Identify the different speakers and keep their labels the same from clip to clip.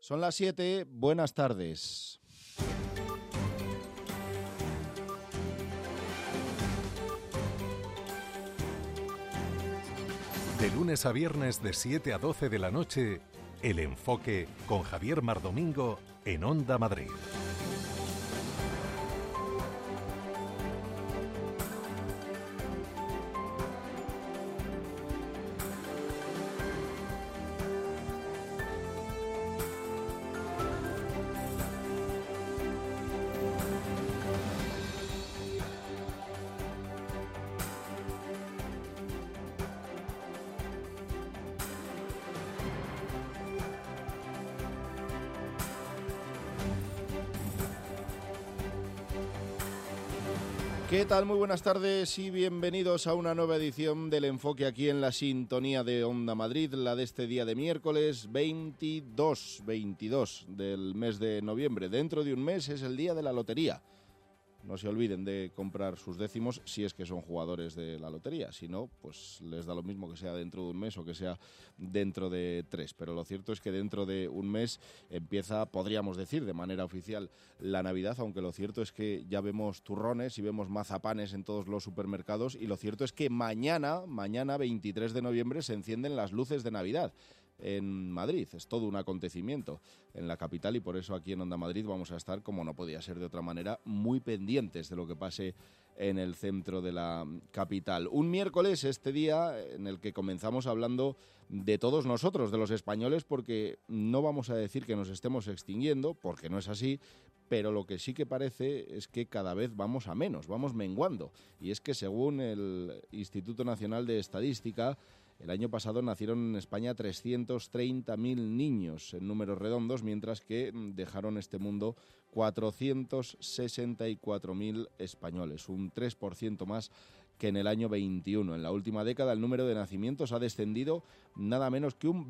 Speaker 1: Son las 7, buenas tardes.
Speaker 2: De lunes a viernes de 7 a 12 de la noche, El Enfoque con Javier Mardomingo en Onda Madrid.
Speaker 1: ¿Qué tal? Muy buenas tardes y bienvenidos a una nueva edición del Enfoque aquí en la sintonía de Onda Madrid, la de este día de miércoles 22 del mes de noviembre. Dentro de un mes es el día de la lotería. No se olviden de comprar sus décimos si es que son jugadores de la lotería. Si no, pues les da lo mismo que sea dentro de un mes o que sea dentro de 3. Pero lo cierto es que dentro de un mes empieza, podríamos decir, de manera oficial la Navidad, aunque lo cierto es que ya vemos turrones y vemos mazapanes en todos los supermercados. Y lo cierto es que mañana 23 de noviembre, se encienden las luces de Navidad en Madrid. Es todo un acontecimiento en la capital y por eso aquí en Onda Madrid vamos a estar, como no podía ser de otra manera, muy pendientes de lo que pase en el centro de la capital. Un miércoles, este día en el que comenzamos hablando de todos nosotros, de los españoles, porque no vamos a decir que nos estemos extinguiendo, porque no es así, pero lo que sí que parece es que cada vez vamos a menos, vamos menguando. Y es que según el Instituto Nacional de Estadística, el año pasado nacieron en España 330.000 niños en números redondos, mientras que dejaron este mundo 464.000 españoles, un 3% más que en el año 21. En la última década el número de nacimientos ha descendido nada menos que un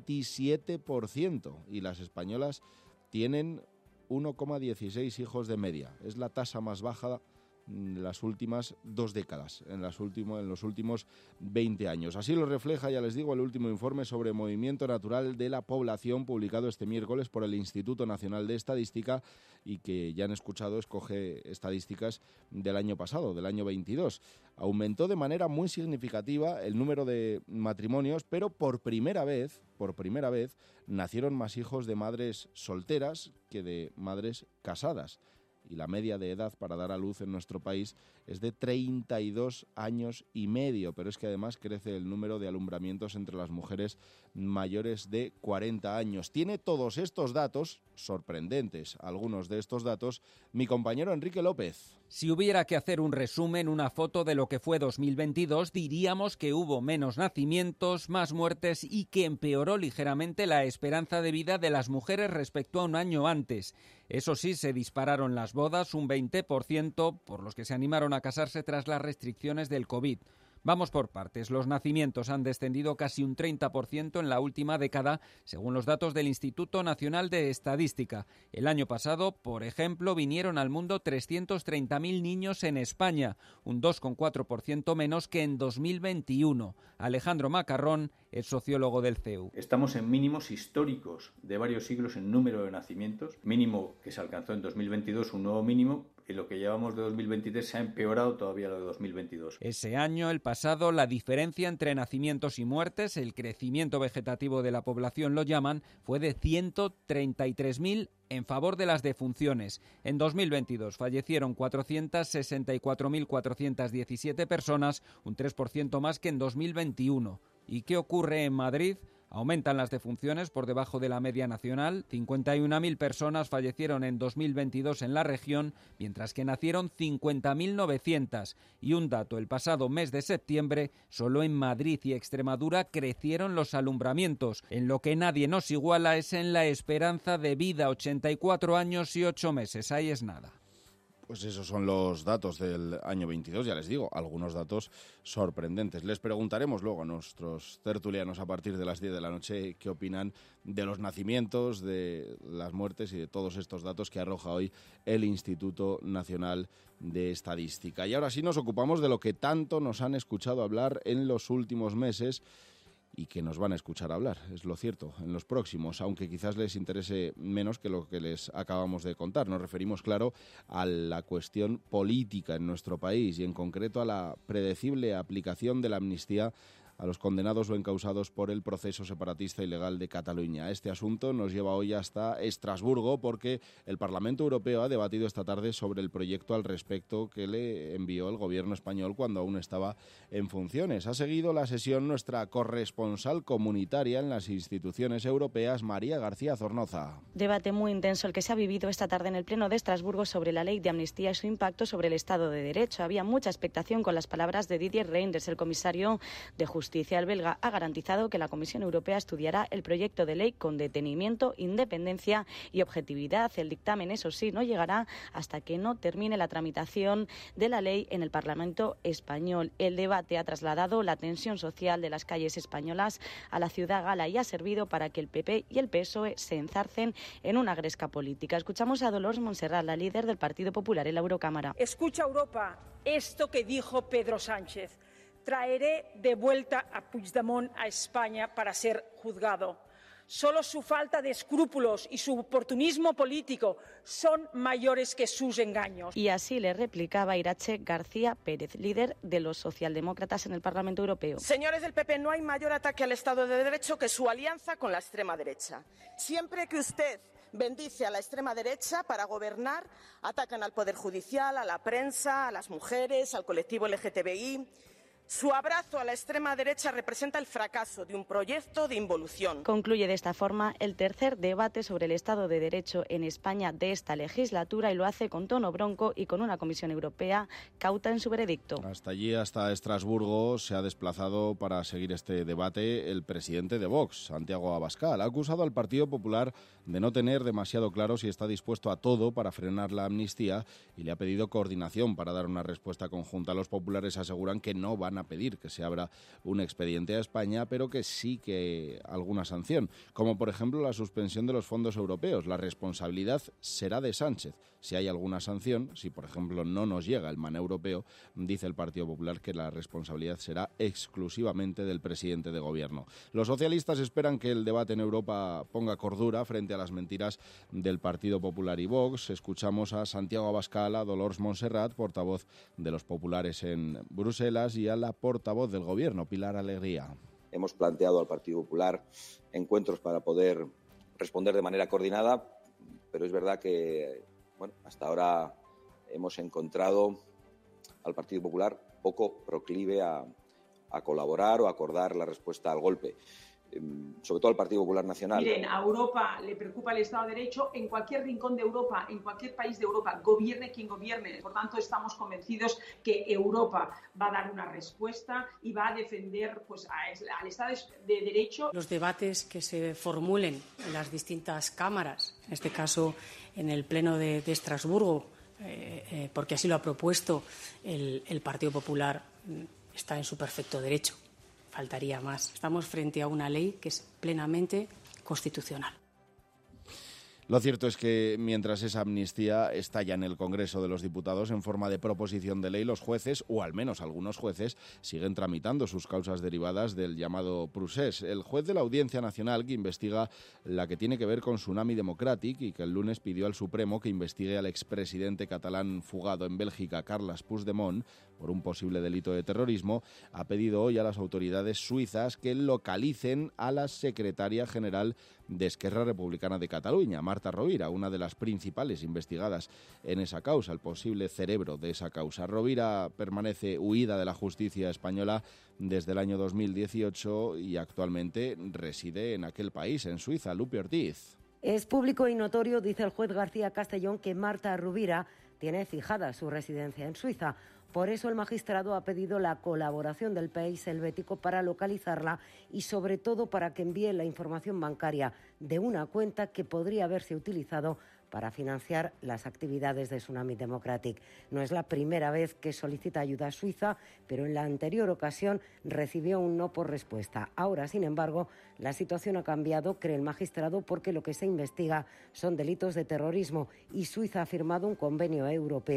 Speaker 1: 27% y las españolas tienen 1,16 hijos de media. Es la tasa más baja en las últimas 2 décadas, en los últimos 20 años. Así lo refleja, ya les digo, el último informe sobre movimiento natural de la población publicado este miércoles por el Instituto Nacional de Estadística y que ya han escuchado, escoge estadísticas del año pasado, del año 22. Aumentó de manera muy significativa el número de matrimonios, pero por primera vez nacieron más hijos de madres solteras que de madres casadas. Y la media de edad para dar a luz en nuestro país es de 32 años y medio, pero es que además crece el número de alumbramientos entre las mujeres mayores de 40 años. Tiene todos estos datos, sorprendentes algunos de estos datos, mi compañero Enrique López.
Speaker 3: Si hubiera que hacer un resumen, una foto de lo que fue 2022, diríamos que hubo menos nacimientos, más muertes y que empeoró ligeramente la esperanza de vida de las mujeres respecto a un año antes. Eso sí, se dispararon las bodas un 20%, por los que se animaron a casarse tras las restricciones del COVID. Vamos por partes. Los nacimientos han descendido casi un 30% en la última década, según los datos del Instituto Nacional de Estadística. El año pasado, por ejemplo, vinieron al mundo 330.000 niños en España, un 2,4% menos que en 2021. Alejandro Macarrón es sociólogo del CEU.
Speaker 4: Estamos en mínimos históricos de varios siglos en número de nacimientos, mínimo que se alcanzó en 2022, un nuevo mínimo. En lo que llevamos de 2023 se ha empeorado todavía lo de 2022.
Speaker 3: Ese año, el pasado, la diferencia entre nacimientos y muertes, el crecimiento vegetativo de la población lo llaman, fue de 133.000 en favor de las defunciones. En 2022 fallecieron 464.417 personas, un 3% más que en 2021. ¿Y qué ocurre en Madrid? Aumentan las defunciones por debajo de la media nacional. 51.000 personas fallecieron en 2022 en la región, mientras que nacieron 50.900. Y un dato, el pasado mes de septiembre, solo en Madrid y Extremadura crecieron los alumbramientos. En lo que nadie nos iguala es en la esperanza de vida, 84 años y 8 meses. Ahí es nada.
Speaker 1: Pues esos son los datos del año 22, ya les digo, algunos datos sorprendentes. Les preguntaremos luego a nuestros tertulianos a partir de las 10 de la noche qué opinan de los nacimientos, de las muertes y de todos estos datos que arroja hoy el Instituto Nacional de Estadística. Y ahora sí nos ocupamos de lo que tanto nos han escuchado hablar en los últimos meses, y que nos van a escuchar hablar, es lo cierto, en los próximos, aunque quizás les interese menos que lo que les acabamos de contar. Nos referimos, claro, a la cuestión política en nuestro país y en concreto a la predecible aplicación de la amnistía a los condenados o encausados por el proceso separatista ilegal de Cataluña. Este asunto nos lleva hoy hasta Estrasburgo porque el Parlamento Europeo ha debatido esta tarde sobre el proyecto al respecto que le envió el gobierno español cuando aún estaba en funciones. Ha seguido la sesión nuestra corresponsal comunitaria en las instituciones europeas, María García Zornoza.
Speaker 5: Debate muy intenso el que se ha vivido esta tarde en el Pleno de Estrasburgo sobre la ley de amnistía y su impacto sobre el Estado de Derecho. Había mucha expectación con las palabras de Didier Reynders, el comisario de Justicia. El belga ha garantizado que la Comisión Europea estudiará el proyecto de ley con detenimiento, independencia y objetividad. El dictamen, eso sí, no llegará hasta que no termine la tramitación de la ley en el Parlamento español. El debate ha trasladado la tensión social de las calles españolas a la ciudad gala y ha servido para que el PP y el PSOE se enzarcen en una gresca política. Escuchamos a Dolors Montserrat, la líder del Partido Popular en la Eurocámara.
Speaker 6: Escucha, Europa, esto que dijo Pedro Sánchez. Traeré de vuelta a Puigdemont a España para ser juzgado. Solo su falta de escrúpulos y su oportunismo político son mayores que sus engaños.
Speaker 5: Y así le replicaba Irache García Pérez, líder de los socialdemócratas en el Parlamento Europeo.
Speaker 7: Señores del PP, no hay mayor ataque al Estado de Derecho que su alianza con la extrema derecha. Siempre que usted bendice a la extrema derecha para gobernar, atacan al Poder Judicial, a la prensa, a las mujeres, al colectivo LGTBI. Su abrazo a la extrema derecha representa el fracaso de un proyecto de involución.
Speaker 5: Concluye de esta forma el tercer debate sobre el Estado de Derecho en España de esta legislatura y lo hace con tono bronco y con una Comisión Europea cauta en su veredicto.
Speaker 1: Hasta allí, hasta Estrasburgo, se ha desplazado para seguir este debate el presidente de Vox, Santiago Abascal. Ha acusado al Partido Popular de no tener demasiado claro si está dispuesto a todo para frenar la amnistía y le ha pedido coordinación para dar una respuesta conjunta. Los populares aseguran que no van a pedir que se abra un expediente a España, pero que sí que alguna sanción, como por ejemplo la suspensión de los fondos europeos. La responsabilidad será de Sánchez. Si hay alguna sanción, si por ejemplo no nos llega el MAN europeo, dice el Partido Popular que la responsabilidad será exclusivamente del presidente de gobierno. Los socialistas esperan que el debate en Europa ponga cordura frente a las mentiras del Partido Popular y Vox. Escuchamos a Santiago Abascal, a Dolors Montserrat, portavoz de los populares en Bruselas, y a la portavoz del Gobierno, Pilar Alegría.
Speaker 8: Hemos planteado al Partido Popular encuentros para poder responder de manera coordinada, pero es verdad que hasta ahora hemos encontrado al Partido Popular poco proclive a colaborar o a acordar la respuesta al golpe. Sobre todo al Partido Popular Nacional.
Speaker 6: Miren, a Europa le preocupa el Estado de Derecho en cualquier rincón de Europa, en cualquier país de Europa, gobierne quien gobierne. Por tanto, estamos convencidos que Europa va a dar una respuesta y va a defender al Estado de Derecho.
Speaker 9: Los debates que se formulen en las distintas cámaras, en este caso en el Pleno de Estrasburgo, porque así lo ha propuesto el Partido Popular, está en su perfecto derecho. Faltaría más. Estamos frente a una ley que es plenamente constitucional.
Speaker 1: Lo cierto es que mientras esa amnistía estalla en el Congreso de los Diputados en forma de proposición de ley, los jueces, o al menos algunos jueces, siguen tramitando sus causas derivadas del llamado procés. El juez de la Audiencia Nacional que investiga la que tiene que ver con Tsunami Democratic y que el lunes pidió al Supremo que investigue al expresidente catalán fugado en Bélgica, Carles Puigdemont, por un posible delito de terrorismo, ha pedido hoy a las autoridades suizas que localicen a la secretaria general de Esquerra Republicana de Cataluña, Marta Rovira, una de las principales investigadas en esa causa, el posible cerebro de esa causa. Rovira permanece huida de la justicia española desde el año 2018 y actualmente reside en aquel país, en Suiza. Lupe Ortiz.
Speaker 10: Es público y notorio, dice el juez García Castellón, que Marta Rovira tiene fijada su residencia en Suiza. Por eso el magistrado ha pedido la colaboración del país helvético para localizarla y sobre todo para que envíe la información bancaria de una cuenta que podría haberse utilizado para financiar las actividades de Tsunami Democratic. No es la primera vez que solicita ayuda a Suiza, pero en la anterior ocasión recibió un no por respuesta. Ahora, sin embargo, la situación ha cambiado, cree el magistrado, porque lo que se investiga son delitos de terrorismo y Suiza ha firmado un convenio europeo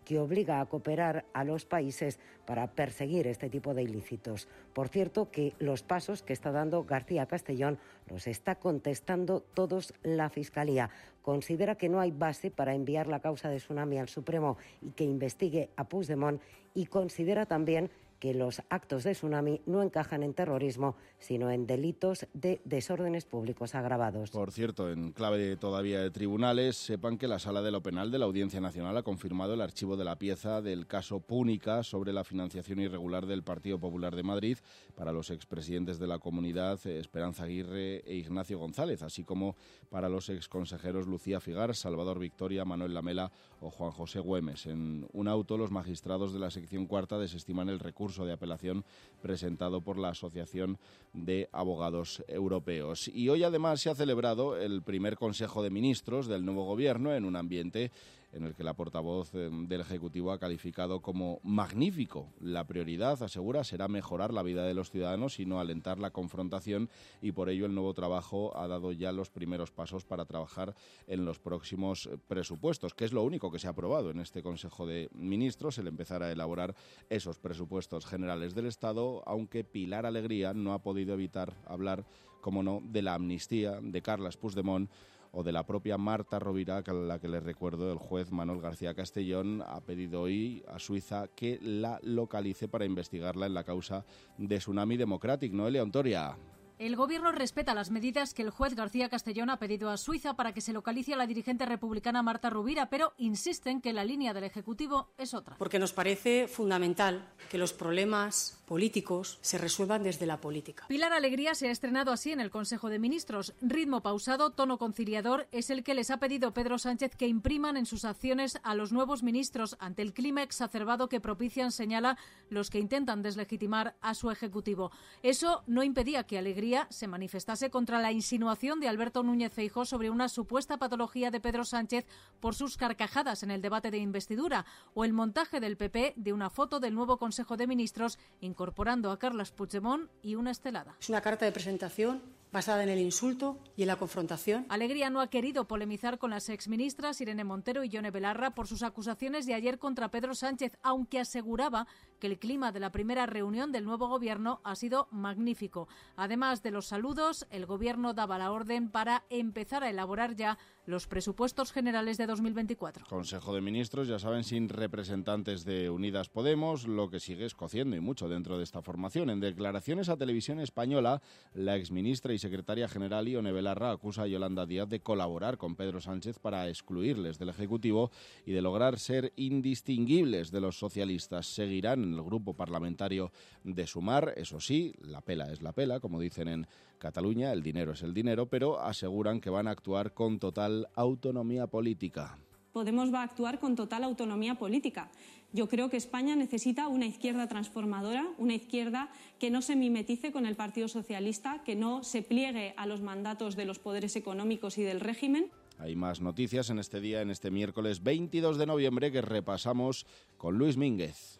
Speaker 10: que obliga a cooperar a los países para perseguir este tipo de ilícitos. Por cierto, que los pasos que está dando García Castellón los está contestando todos la Fiscalía. Considera que no hay base para enviar la causa de Tsunami al Supremo y que investigue a Puigdemont, y considera también que los actos de Tsunami no encajan en terrorismo, sino en delitos de desórdenes públicos agravados.
Speaker 1: Por cierto, en clave todavía de tribunales, sepan que la Sala de lo Penal de la Audiencia Nacional ha confirmado el archivo de la pieza del caso Púnica sobre la financiación irregular del Partido Popular de Madrid para los expresidentes de la Comunidad, Esperanza Aguirre e Ignacio González, así como para los exconsejeros Lucía Figar, Salvador Victoria, Manuel Lamela o Juan José Güemes. En un auto, los magistrados de la sección cuarta desestiman el recurso de apelación presentado por la Asociación de Abogados Europeos. Y hoy además se ha celebrado el primer Consejo de Ministros del nuevo Gobierno en un ambiente en el que la portavoz del Ejecutivo ha calificado como magnífico. La prioridad, asegura, será mejorar la vida de los ciudadanos y no alentar la confrontación, y por ello el nuevo trabajo ha dado ya los primeros pasos para trabajar en los próximos presupuestos, que es lo único que se ha aprobado en este Consejo de Ministros, el empezar a elaborar esos presupuestos generales del Estado, aunque Pilar Alegría no ha podido evitar hablar, como no, de la amnistía de Carles Puigdemont o de la propia Marta Rovira, a la que les recuerdo, el juez Manuel García Castellón ha pedido hoy a Suiza que la localice para investigarla en la causa de Tsunami Democratic. Noelia Ontoria.
Speaker 11: El Gobierno respeta las medidas que el juez García Castellón ha pedido a Suiza para que se localice a la dirigente republicana Marta Rovira, pero insisten que la línea del Ejecutivo es otra.
Speaker 9: Porque nos parece fundamental que los problemas políticos se resuelvan desde la política.
Speaker 11: Pilar Alegría se ha estrenado así en el Consejo de Ministros. Ritmo pausado, tono conciliador es el que les ha pedido Pedro Sánchez que impriman en sus acciones a los nuevos ministros ante el clima exacerbado que propician, señala, los que intentan deslegitimar a su Ejecutivo. Eso no impedía que Alegría se manifestase contra la insinuación de Alberto Núñez Feijóo sobre una supuesta patología de Pedro Sánchez por sus carcajadas en el debate de investidura, o el montaje del PP de una foto del nuevo Consejo de Ministros incorporando a Carles Puigdemont y una estelada.
Speaker 9: Es una carta de presentación basada en el insulto y en la confrontación.
Speaker 11: Alegría no ha querido polemizar con las exministras Irene Montero y Yone Belarra por sus acusaciones de ayer contra Pedro Sánchez, aunque aseguraba que el clima de la primera reunión del nuevo Gobierno ha sido magnífico. Además de los saludos, el Gobierno daba la orden para empezar a elaborar ya los presupuestos generales de 2024.
Speaker 1: Consejo de Ministros, ya saben, sin representantes de Unidas Podemos, lo que sigue escociendo y mucho dentro de esta formación. En declaraciones a Televisión Española, la exministra y secretaria general Ione Belarra acusa a Yolanda Díaz de colaborar con Pedro Sánchez para excluirles del Ejecutivo y de lograr ser indistinguibles de los socialistas. Seguirán en el grupo parlamentario de Sumar, eso sí, la pela es la pela, como dicen en Cataluña, el dinero es el dinero, pero aseguran que van a actuar con total autonomía política.
Speaker 12: Podemos va a actuar con total autonomía política. Yo creo que España necesita una izquierda transformadora, una izquierda que no se mimetice con el Partido Socialista, que no se pliegue a los mandatos de los poderes económicos y del régimen.
Speaker 1: Hay más noticias en este día, en este miércoles 22 de noviembre, que repasamos con Luis Mínguez.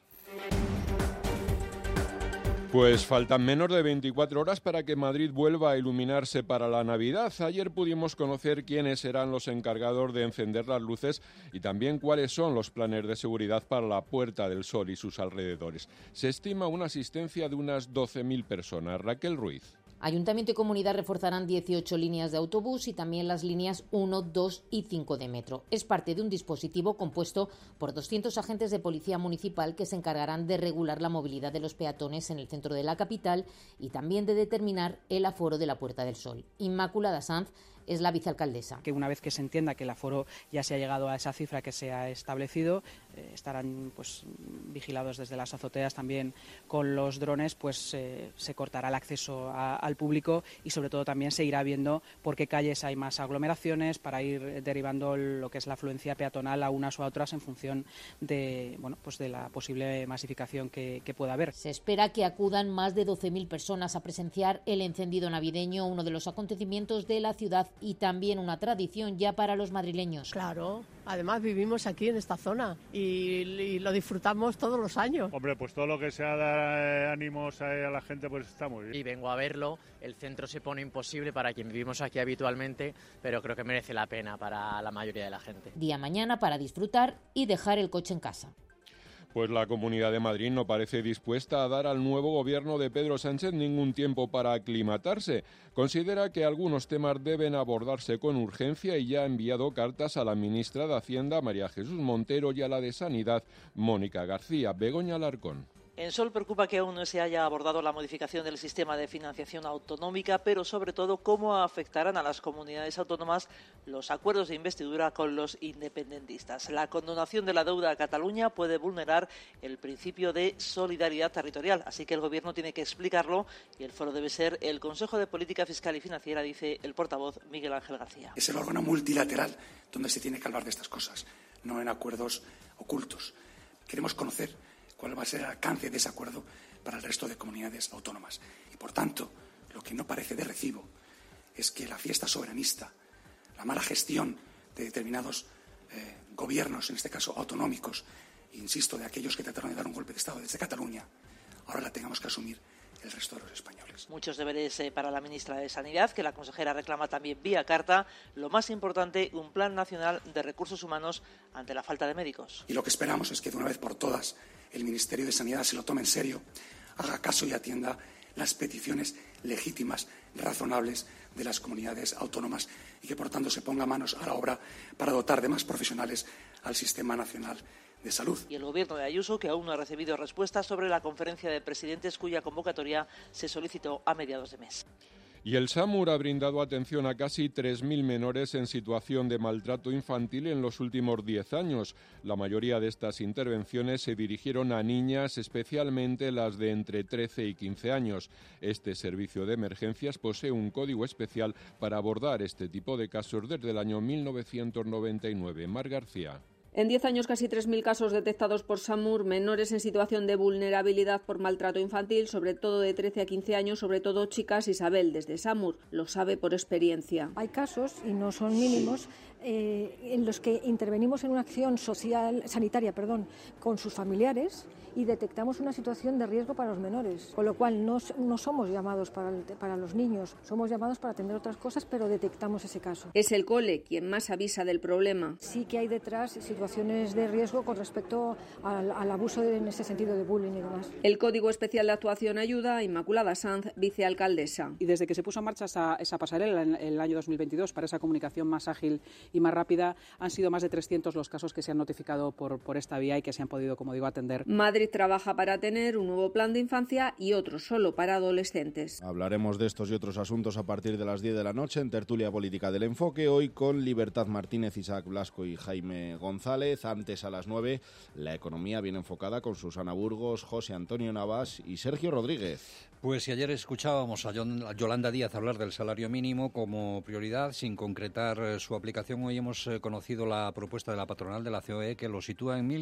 Speaker 13: Pues faltan menos de 24 horas para que Madrid vuelva a iluminarse para la Navidad. Ayer pudimos conocer quiénes serán los encargados de encender las luces y también cuáles son los planes de seguridad para la Puerta del Sol y sus alrededores. Se estima una asistencia de unas 12.000 personas. Raquel Ruiz.
Speaker 14: Ayuntamiento y Comunidad reforzarán 18 líneas de autobús y también las líneas 1, 2 y 5 de metro. Es parte de un dispositivo compuesto por 200 agentes de policía municipal que se encargarán de regular la movilidad de los peatones en el centro de la capital y también de determinar el aforo de la Puerta del Sol. Inmaculada Sanz es la vicealcaldesa.
Speaker 15: Que una vez que se entienda que el aforo ya se ha llegado a esa cifra que se ha establecido, estarán vigilados desde las azoteas también con los drones, se cortará el acceso al público y sobre todo también se irá viendo por qué calles hay más aglomeraciones para ir derivando lo que es la afluencia peatonal a unas u otras en función de, de la posible masificación que pueda haber.
Speaker 14: Se espera que acudan más de 12.000 personas a presenciar el encendido navideño, uno de los acontecimientos de la ciudad y también una tradición ya para los madrileños.
Speaker 16: Claro, además vivimos aquí en esta zona y lo disfrutamos todos los años.
Speaker 17: Hombre, pues todo lo que sea dar ánimos a la gente pues está muy bien.
Speaker 18: Y vengo a verlo, el centro se pone imposible para quien vivimos aquí habitualmente, pero creo que merece la pena para la mayoría de la gente.
Speaker 14: Día mañana para disfrutar y dejar el coche en casa.
Speaker 13: Pues la Comunidad de Madrid no parece dispuesta a dar al nuevo gobierno de Pedro Sánchez ningún tiempo para aclimatarse. Considera que algunos temas deben abordarse con urgencia y ya ha enviado cartas a la ministra de Hacienda, María Jesús Montero, y a la de Sanidad, Mónica García. Begoña Alarcón.
Speaker 19: En Sol preocupa que aún no se haya abordado la modificación del sistema de financiación autonómica, pero sobre todo cómo afectarán a las comunidades autónomas los acuerdos de investidura con los independentistas. La condonación de la deuda a Cataluña puede vulnerar el principio de solidaridad territorial, así que el Gobierno tiene que explicarlo y el foro debe ser el Consejo de Política Fiscal y Financiera, dice el portavoz Miguel Ángel García.
Speaker 20: Es el órgano multilateral donde se tiene que hablar de estas cosas, no en acuerdos ocultos. Queremos conocer cuál va a ser el alcance de ese acuerdo para el resto de comunidades autónomas. Y, por tanto, lo que no parece de recibo es que la fiesta soberanista, la mala gestión de determinados gobiernos, en este caso autonómicos, insisto, de aquellos que trataron de dar un golpe de Estado desde Cataluña, ahora la tengamos que asumir el resto de los españoles.
Speaker 19: Muchos deberes para la ministra de Sanidad, que la consejera reclama también vía carta. Lo más importante, un plan nacional de recursos humanos ante la falta de médicos.
Speaker 20: Y lo que esperamos es que de una vez por todas el Ministerio de Sanidad se lo tome en serio, haga caso y atienda las peticiones legítimas, razonables de las comunidades autónomas y que, por tanto, se ponga manos a la obra para dotar de más profesionales al Sistema Nacional de Salud.
Speaker 19: Y el Gobierno de Ayuso, que aún no ha recibido respuesta sobre la conferencia de presidentes cuya convocatoria se solicitó a mediados de mes.
Speaker 13: Y el SAMUR ha brindado atención a casi 3.000 menores en situación de maltrato infantil en los últimos 10 años. La mayoría de estas intervenciones se dirigieron a niñas, especialmente las de entre 13 y 15 años. Este servicio de emergencias posee un código especial para abordar este tipo de casos desde el año 1999. Mar García.
Speaker 21: En 10 años, casi 3.000 casos detectados por SAMUR, menores en situación de vulnerabilidad por maltrato infantil, sobre todo de 13 a 15 años, sobre todo chicas. Isabel, desde SAMUR, lo sabe por experiencia.
Speaker 22: Hay casos, y no son mínimos, en los que intervenimos en una acción sanitaria, con sus familiares y detectamos una situación de riesgo para los menores, con lo cual no somos llamados para los niños, somos llamados para atender otras cosas, pero detectamos ese caso.
Speaker 21: Es el cole quien más avisa del problema.
Speaker 22: Sí que hay detrás situaciones de riesgo con respecto al abuso en ese sentido de bullying y demás.
Speaker 21: El Código Especial de Actuación ayuda a Inmaculada Sanz, vicealcaldesa.
Speaker 15: Y desde que se puso en marcha esa pasarela en el año 2022 para esa comunicación más ágil y más rápida, han sido más de 300 los casos que se han notificado por esta vía y que se han podido, como digo, atender.
Speaker 21: Madrid trabaja para tener un nuevo plan de infancia y otro solo para adolescentes.
Speaker 1: Hablaremos de estos y otros asuntos a partir de las 10 de la noche en Tertulia Política del Enfoque, hoy con Libertad Martínez, Isaac Blasco y Jaime González. Antes, a las 9, la economía bien enfocada con Susana Burgos, José Antonio Navas y Sergio Rodríguez.
Speaker 23: Pues si ayer escuchábamos a Yolanda Díaz hablar del salario mínimo como prioridad, sin concretar su aplicación, hoy hemos conocido la propuesta de la patronal de la COE, que lo sitúa en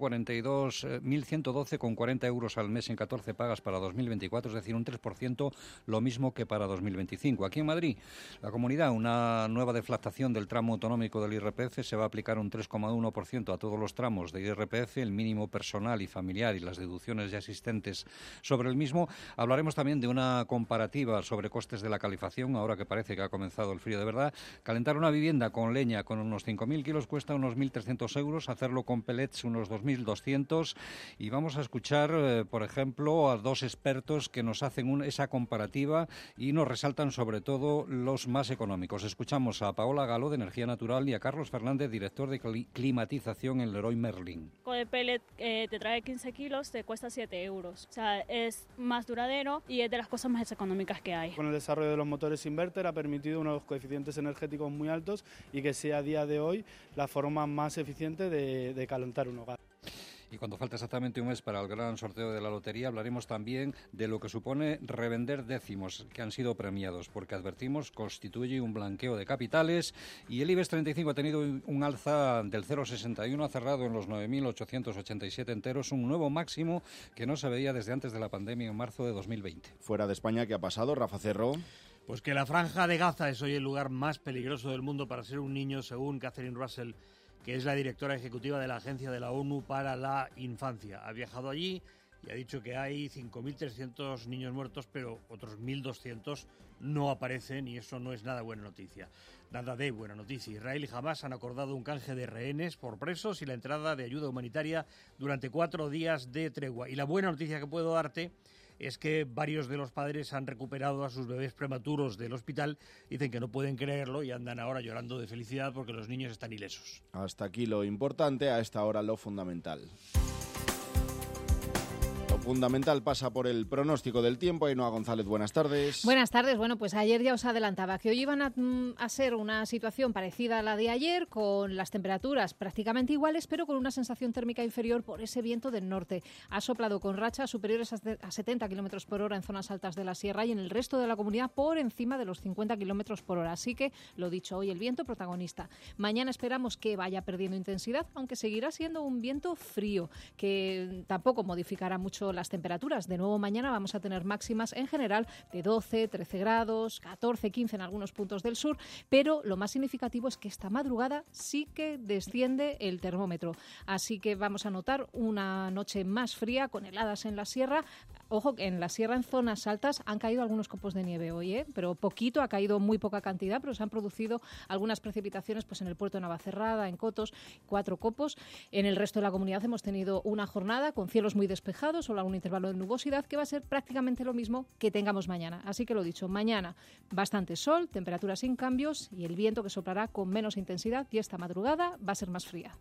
Speaker 23: 1.112,40 euros al mes en 14 pagas para 2024, es decir, un 3%, lo mismo que para 2025. Aquí en Madrid, la comunidad, una nueva deflactación del tramo autonómico del IRPF, se va a aplicar un 3,1% a todos los tramos de IRPF, el mínimo personal y familiar y las deducciones ya existentes sobre el mismo. Hablaremos también de una comparativa sobre costes de la calefacción, ahora que parece que ha comenzado el frío de verdad. Calentar una vivienda con leña con unos 5.000 kilos cuesta unos 1.300 euros, hacerlo con pellets unos 2.200, y vamos a escuchar, por ejemplo, a dos expertos que nos hacen esa comparativa y nos resaltan sobre todo los más económicos. Escuchamos a Paola Galo, de Energía Natural, y a Carlos Fernández, director de climatización en Leroy Merlin.
Speaker 24: Con el pellet te trae 15 kilos, te cuesta 7 euros. O sea, es más duradero y es de las cosas más económicas que hay.
Speaker 25: Con el desarrollo de los motores inverter ha permitido unos coeficientes energéticos muy altos y que sea a día de hoy la forma más eficiente de calentar un hogar.
Speaker 23: Y cuando falta exactamente un mes para el gran sorteo de la lotería, hablaremos también de lo que supone revender décimos que han sido premiados, porque advertimos constituye un blanqueo de capitales, y el IBEX 35 ha tenido un alza del 0,61, ha cerrado en los 9.887 enteros, un nuevo máximo que no se veía desde antes de la pandemia en marzo de 2020.
Speaker 1: Fuera de España, ¿qué ha pasado, Rafa Cerro?
Speaker 2: Pues que la Franja de Gaza es hoy el lugar más peligroso del mundo para ser un niño, según Catherine Russell, que es la directora ejecutiva de la Agencia de la ONU para la Infancia. Ha viajado allí y ha dicho que hay 5.300 niños muertos, pero otros 1.200 no aparecen y eso no es nada buena noticia. Nada de buena noticia. Israel y Hamás han acordado un canje de rehenes por presos y la entrada de ayuda humanitaria durante 4 días de tregua. Y la buena noticia que puedo darte es que varios de los padres han recuperado a sus bebés prematuros del hospital. Dicen que no pueden creerlo y andan ahora llorando de felicidad porque los niños están ilesos.
Speaker 1: Hasta aquí lo importante, a esta hora lo fundamental. Fundamental pasa por el pronóstico del tiempo. Ainhoa González, buenas tardes.
Speaker 3: Buenas tardes. Bueno, pues ayer ya os adelantaba que hoy iban a ser una situación parecida a la de ayer, con las temperaturas prácticamente iguales, pero con una sensación térmica inferior por ese viento del norte. Ha soplado con rachas superiores a 70 km por hora en zonas altas de la sierra y en el resto de la comunidad por encima de los 50 km por hora. Así que, lo dicho, hoy el viento protagonista. Mañana esperamos que vaya perdiendo intensidad, aunque seguirá siendo un viento frío, que tampoco modificará mucho las temperaturas. De nuevo mañana vamos a tener máximas en general de 12, 13 grados, 14, 15 en algunos puntos del sur, pero lo más significativo es que esta madrugada sí que desciende el termómetro. Así que vamos a notar una noche más fría con heladas en la sierra. Ojo, que en la sierra, en zonas altas, han caído algunos copos de nieve hoy, pero poquito, ha caído muy poca cantidad, pero se han producido algunas precipitaciones pues en el puerto de Navacerrada, en Cotos, 4 copos. En el resto de la comunidad hemos tenido una jornada con cielos muy despejados, solo algún intervalo de nubosidad, que va a ser prácticamente lo mismo que tengamos mañana. Así que lo dicho, mañana bastante sol, temperaturas sin cambios y el viento que soplará con menos intensidad, y esta madrugada va a ser más fría.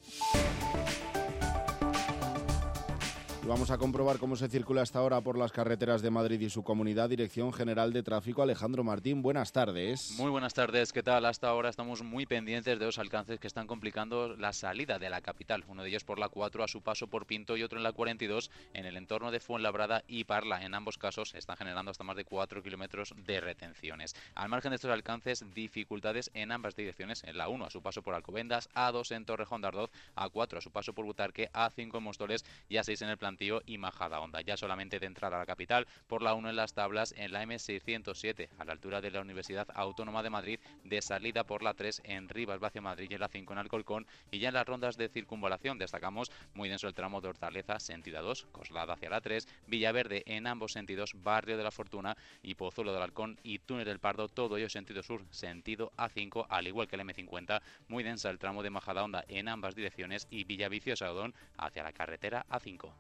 Speaker 1: Vamos a comprobar cómo se circula hasta ahora por las carreteras de Madrid y su comunidad. Dirección General de Tráfico, Alejandro Martín, buenas tardes.
Speaker 4: Muy buenas tardes, ¿qué tal? Hasta ahora estamos muy pendientes de dos alcances que están complicando la salida de la capital. Uno de ellos por la 4 a su paso por Pinto y otro en la 42 en el entorno de Fuenlabrada y Parla. En ambos casos están generando hasta más de 4 kilómetros de retenciones. Al margen de estos alcances, dificultades en ambas direcciones. En la 1 a su paso por Alcobendas, A2 en Torrejón de Ardoz, A4 a su paso por Butarque, A5 en Móstoles y A6 en el Plantío y Majadahonda. Ya solamente de entrada a la capital por la 1 en Las Tablas, en la M607 a la altura de la Universidad Autónoma de Madrid, de salida por la 3 en Rivas Vacia Madrid y en la 5 en Alcorcón, y ya en las rondas de circunvalación destacamos muy denso el tramo de Hortaleza sentido 2, Coslada hacia la 3, Villaverde en ambos sentidos, Barrio de la Fortuna y Pozuelo del Halcón y Túnel del Pardo, todo ello sentido sur, sentido A5, al igual que el M50, muy densa el tramo de Majadahonda en ambas direcciones y Villaviciosa Odón hacia la carretera A5.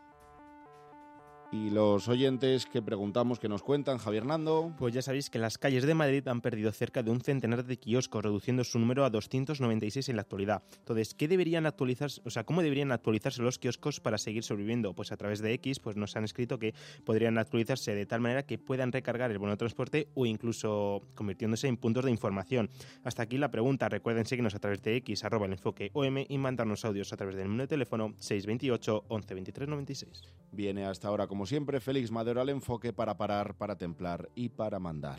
Speaker 1: Y los oyentes que preguntamos, que nos cuentan, Javier Nando.
Speaker 5: Pues ya sabéis que las calles de Madrid han perdido cerca de un centenar de kioscos, reduciendo su número a 296 en la actualidad. Entonces, ¿cómo deberían actualizarse los kioscos para seguir sobreviviendo? Pues a través de X, pues nos han escrito que podrían actualizarse de tal manera que puedan recargar el bono de transporte o incluso convirtiéndose en puntos de información. Hasta aquí la pregunta. Recuerden seguirnos a través de X, @elenfoqueOM, y mandarnos audios a través del número de teléfono 628 11 23 96.
Speaker 1: Viene hasta ahora, como siempre, Félix Madero al enfoque para parar, para templar y para mandar.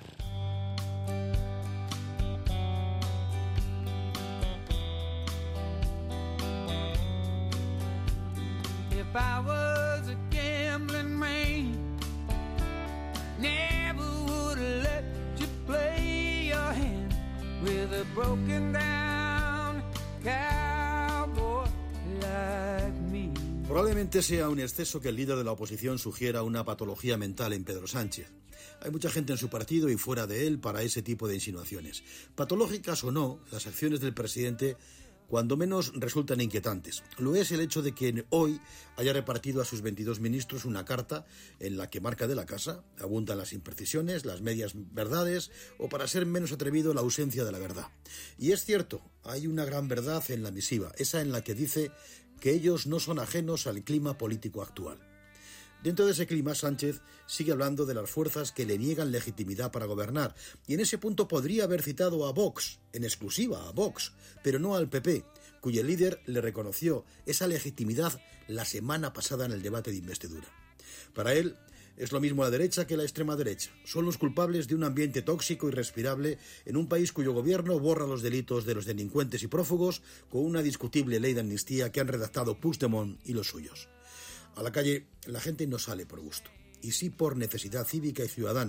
Speaker 7: If I was a gambling man, never would let you play your hand with a broken down cowboy like me.
Speaker 26: Probablemente sea un exceso que el líder de la oposición sugiera una patología mental en Pedro Sánchez. Hay mucha gente en su partido y fuera de él para ese tipo de insinuaciones. Patológicas o no, las acciones del presidente cuando menos resultan inquietantes. Lo es el hecho de que hoy haya repartido a sus 22 ministros una carta en la que marca de la casa, abundan las imprecisiones, las medias verdades o, para ser menos atrevido, la ausencia de la verdad. Y es cierto, hay una gran verdad en la misiva, esa en la que dice que ellos no son ajenos al clima político actual. Dentro de ese clima, Sánchez sigue hablando de las fuerzas que le niegan legitimidad para gobernar, y en ese punto podría haber citado a Vox, en exclusiva a Vox, pero no al PP, cuyo líder le reconoció esa legitimidad la semana pasada en el debate de investidura. Para él, es lo mismo la derecha que la extrema derecha. Son los culpables de un ambiente tóxico y irrespirable en un país cuyo gobierno borra los delitos de los delincuentes y prófugos con una discutible ley de amnistía que han redactado Puigdemont y los suyos. A la calle la gente no sale por gusto, y sí por necesidad cívica y ciudadana,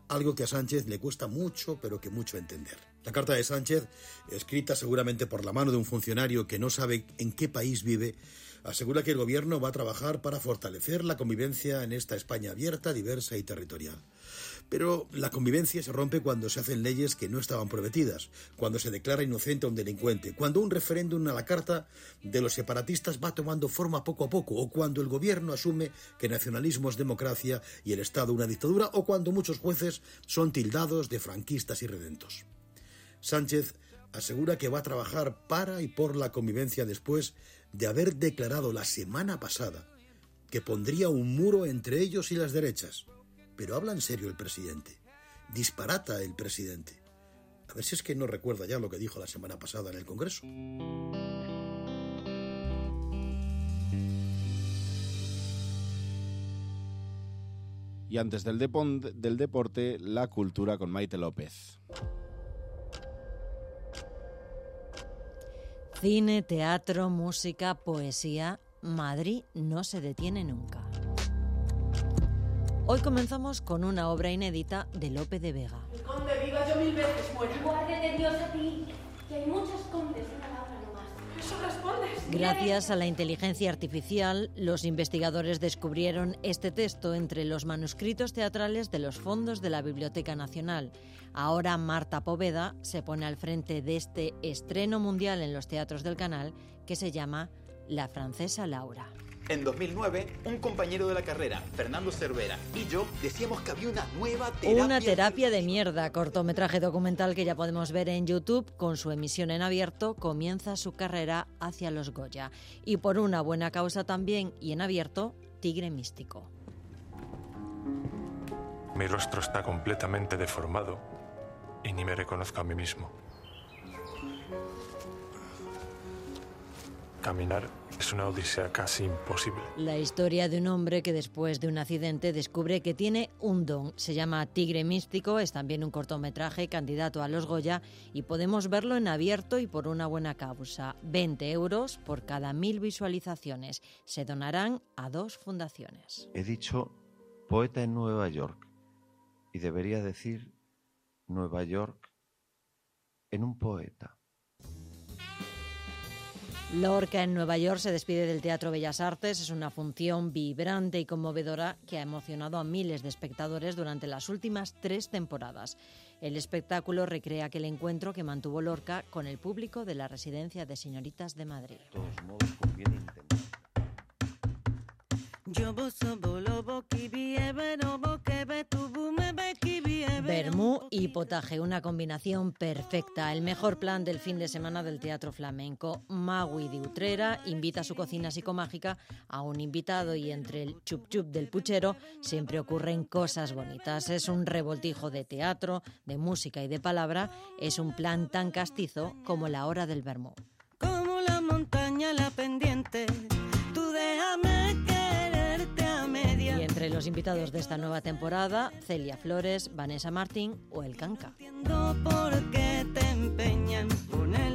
Speaker 26: algo que a Sánchez le cuesta mucho, pero que mucho entender. La carta de Sánchez, escrita seguramente por la mano de un funcionario que no sabe en qué país vive, asegura que el gobierno va a trabajar para fortalecer la convivencia en esta España abierta, diversa y territorial. Pero la convivencia se rompe cuando se hacen leyes que no estaban prometidas, cuando se declara inocente a un delincuente, cuando un referéndum a la carta de los separatistas va tomando forma poco a poco, o cuando el gobierno asume que nacionalismo es democracia y el Estado una dictadura, o cuando muchos jueces son tildados de franquistas y redentos. Sánchez asegura que va a trabajar para y por la convivencia después de haber declarado la semana pasada que pondría un muro entre ellos y las derechas. Pero habla en serio el presidente. Disparata el presidente. A ver si es que no recuerda ya lo que dijo la semana pasada en el Congreso.
Speaker 1: Y antes del deporte, la cultura con Maite López.
Speaker 6: Cine, teatro, música, poesía. Madrid no se detiene nunca. Hoy comenzamos con una obra inédita de Lope de Vega.
Speaker 8: El conde viva yo 1000 veces muera.
Speaker 9: Guárdete Dios a ti, que hay muchos condes, una palabra nomás.
Speaker 8: Eso respondes.
Speaker 6: Gracias a la inteligencia artificial, los investigadores descubrieron este texto entre los manuscritos teatrales de los fondos de la Biblioteca Nacional. Ahora Marta Poveda se pone al frente de este estreno mundial en los teatros del canal que se llama La francesa Laura.
Speaker 10: En 2009, un compañero de la carrera, Fernando Cervera, y yo decíamos que había una nueva terapia.
Speaker 6: Una terapia de mierda, cortometraje documental que ya podemos ver en YouTube. Con su emisión en abierto, comienza su carrera hacia los Goya. Y por una buena causa también, y en abierto, Tigre Místico.
Speaker 11: Mi rostro está completamente deformado y ni me reconozco a mí mismo. Caminar es una odisea casi imposible.
Speaker 6: La historia de un hombre que después de un accidente descubre que tiene un don. Se llama Tigre Místico, es también un cortometraje candidato a los Goya y podemos verlo en abierto y por una buena causa. 20 euros por cada 1000 visualizaciones. Se donarán a 2 fundaciones.
Speaker 12: He dicho poeta en Nueva York y debería decir Nueva York en un poeta.
Speaker 6: Lorca en Nueva York se despide del Teatro Bellas Artes. Es una función vibrante y conmovedora que ha emocionado a miles de espectadores durante las últimas 3 temporadas. El espectáculo recrea aquel encuentro que mantuvo Lorca con el público de la Residencia de Señoritas de Madrid.
Speaker 12: De todos modos, conviene intentar.
Speaker 6: Vermú y potaje, una combinación perfecta. El mejor plan del fin de semana del teatro flamenco. Magui de Utrera invita a su cocina psicomágica a un invitado y entre el chup chup del puchero siempre ocurren cosas bonitas. Es un revoltijo de teatro, de música y de palabra. Es un plan tan castizo como la hora del vermú.
Speaker 9: Como la montaña, la pendiente, tú déjame quererte a media.
Speaker 6: Y entre los invitados de esta nueva temporada, Celia Flores, Vanessa Martín o El Canca.
Speaker 9: ¿Por qué te empeñas en poner